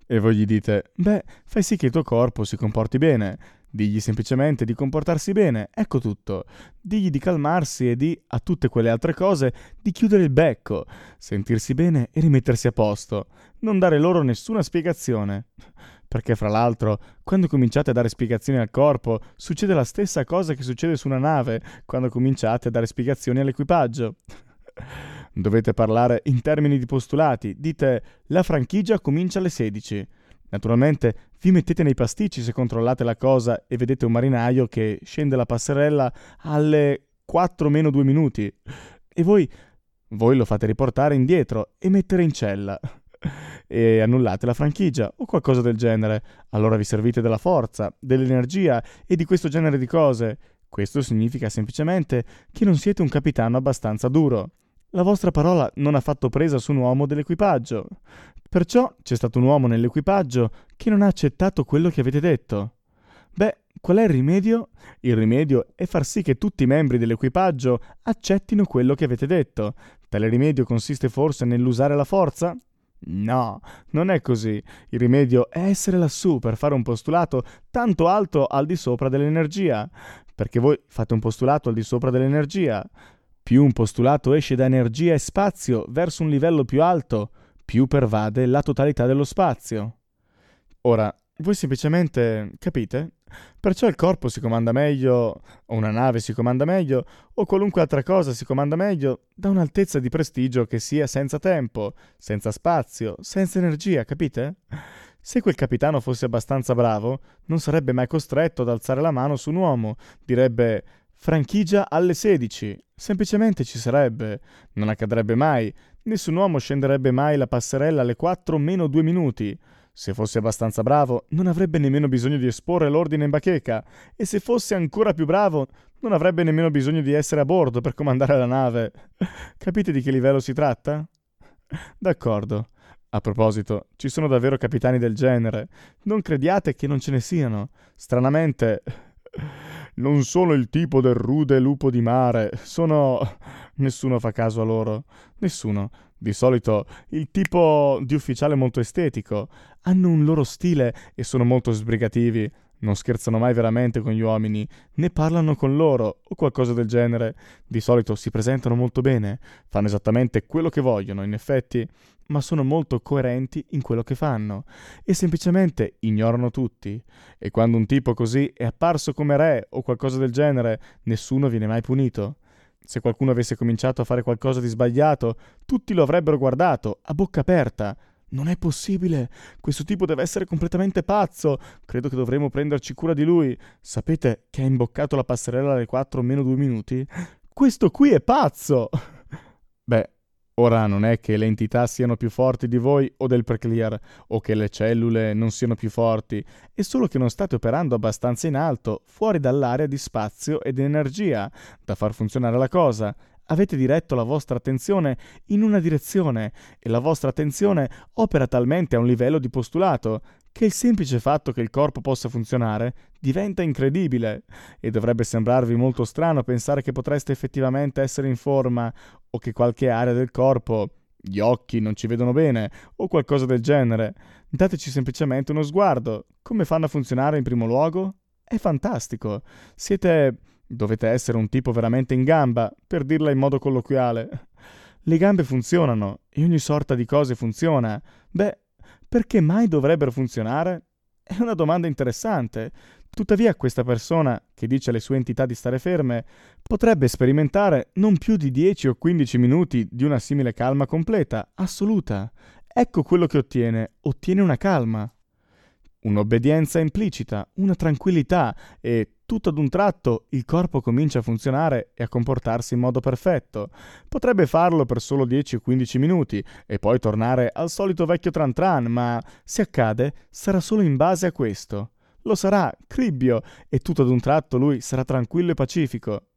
E voi gli dite, beh, fai sì che il tuo corpo si comporti bene. Digli semplicemente di comportarsi bene, ecco tutto. Digli di calmarsi e a tutte quelle altre cose di chiudere il becco, sentirsi bene e rimettersi a posto. Non dare loro nessuna spiegazione. Perché fra l'altro, quando cominciate a dare spiegazioni al corpo, succede la stessa cosa che succede su una nave quando cominciate a dare spiegazioni all'equipaggio. Dovete parlare in termini di postulati. Dite, la franchigia comincia alle 16. Naturalmente vi mettete nei pasticci se controllate la cosa e vedete un marinaio che scende la passerella alle 4 meno 2 minuti. E voi lo fate riportare indietro e mettere in cella. E annullate la franchigia o qualcosa del genere. Allora vi servite della forza, dell'energia e di questo genere di cose. Questo significa semplicemente che non siete un capitano abbastanza duro. La vostra parola non ha fatto presa su un uomo dell'equipaggio. Perciò c'è stato un uomo nell'equipaggio che non ha accettato quello che avete detto. Beh, qual è il rimedio? Il rimedio è far sì che tutti i membri dell'equipaggio accettino quello che avete detto. Tale rimedio consiste forse nell'usare la forza? No, non è così. Il rimedio è essere lassù per fare un postulato tanto alto al di sopra dell'energia. Perché voi fate un postulato al di sopra dell'energia. Più un postulato esce da energia e spazio verso un livello più alto, più pervade la totalità dello spazio. Ora, voi semplicemente capite? Perciò il corpo si comanda meglio, o una nave si comanda meglio, o qualunque altra cosa si comanda meglio da un'altezza di prestigio che sia senza tempo, senza spazio, senza energia, capite? Se quel capitano fosse abbastanza bravo, non sarebbe mai costretto ad alzare la mano su un uomo. Direbbe franchigia alle 16. Semplicemente ci sarebbe. Non accadrebbe mai. Nessun uomo scenderebbe mai la passerella alle 4 meno 2 minuti. Se fosse abbastanza bravo, non avrebbe nemmeno bisogno di esporre l'ordine in bacheca. E se fosse ancora più bravo, non avrebbe nemmeno bisogno di essere a bordo per comandare la nave. Capite di che livello si tratta? D'accordo. A proposito, ci sono davvero capitani del genere. Non crediate che non ce ne siano. Stranamente, non sono il tipo del rude lupo di mare. Sono... Nessuno fa caso a loro. Nessuno. Di solito il tipo di ufficiale molto estetico. Hanno un loro stile e sono molto sbrigativi. Non scherzano mai veramente con gli uomini, né parlano con loro o qualcosa del genere. Di solito si presentano molto bene, fanno esattamente quello che vogliono, in effetti, ma sono molto coerenti in quello che fanno e semplicemente ignorano tutti. E quando un tipo così è apparso come re o qualcosa del genere, nessuno viene mai punito. Se qualcuno avesse cominciato a fare qualcosa di sbagliato, tutti lo avrebbero guardato, a bocca aperta. Non è possibile! Questo tipo deve essere completamente pazzo! Credo che dovremmo prenderci cura di lui. Sapete che ha imboccato la passerella alle 4 meno 2 minuti? Questo qui è pazzo! Beh, ora non è che le entità siano più forti di voi o del preclear, o che le cellule non siano più forti, è solo che non state operando abbastanza in alto, fuori dall'area di spazio ed energia, da far funzionare la cosa. Avete diretto la vostra attenzione in una direzione e la vostra attenzione opera talmente a un livello di postulato che il semplice fatto che il corpo possa funzionare diventa incredibile e dovrebbe sembrarvi molto strano pensare che potreste effettivamente essere in forma o che qualche area del corpo, gli occhi non ci vedono bene o qualcosa del genere. Dateci semplicemente uno sguardo. Come fanno a funzionare in primo luogo? È fantastico. Dovete essere un tipo veramente in gamba, per dirla in modo colloquiale. Le gambe funzionano e ogni sorta di cose funziona. Beh, perché mai dovrebbero funzionare? È una domanda interessante. Tuttavia questa persona, che dice alle sue entità di stare ferme, potrebbe sperimentare non più di 10 o 15 minuti di una simile calma completa, assoluta. Ecco quello che ottiene. Ottiene una calma. Un'obbedienza implicita, una tranquillità e tutto ad un tratto il corpo comincia a funzionare e a comportarsi in modo perfetto. Potrebbe farlo per solo 10 o 15 minuti e poi tornare al solito vecchio tran tran, ma se accade sarà solo in base a questo. Lo sarà, cribbio, e tutto ad un tratto lui sarà tranquillo e pacifico.